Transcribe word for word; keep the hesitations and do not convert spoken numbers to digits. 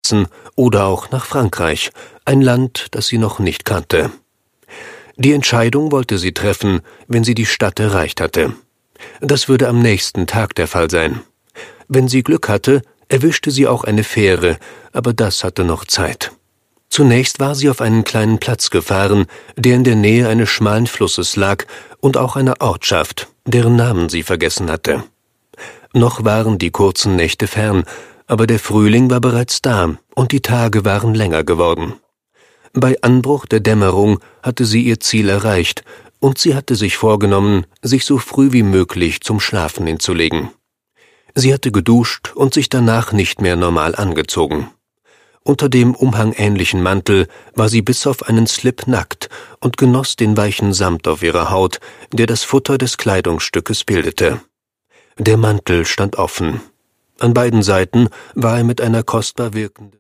setzen oder auch nach Frankreich, ein Land, das sie noch nicht kannte. Die Entscheidung wollte sie treffen, wenn sie die Stadt erreicht hatte. Das würde am nächsten Tag der Fall sein. Wenn sie Glück hatte, erwischte sie auch eine Fähre, aber das hatte noch Zeit. Zunächst war sie auf einen kleinen Platz gefahren, der in der Nähe eines schmalen Flusses lag und auch einer Ortschaft, deren Namen sie vergessen hatte. Noch waren die kurzen Nächte fern, aber der Frühling war bereits da und die Tage waren länger geworden. Bei Anbruch der Dämmerung hatte sie ihr Ziel erreicht und sie hatte sich vorgenommen, sich so früh wie möglich zum Schlafen hinzulegen. Sie hatte geduscht und sich danach nicht mehr normal angezogen. Unter dem umhangähnlichen Mantel war sie bis auf einen Slip nackt und genoss den weichen Samt auf ihrer Haut, der das Futter des Kleidungsstückes bildete. Der Mantel stand offen. An beiden Seiten war er mit einer kostbar wirkenden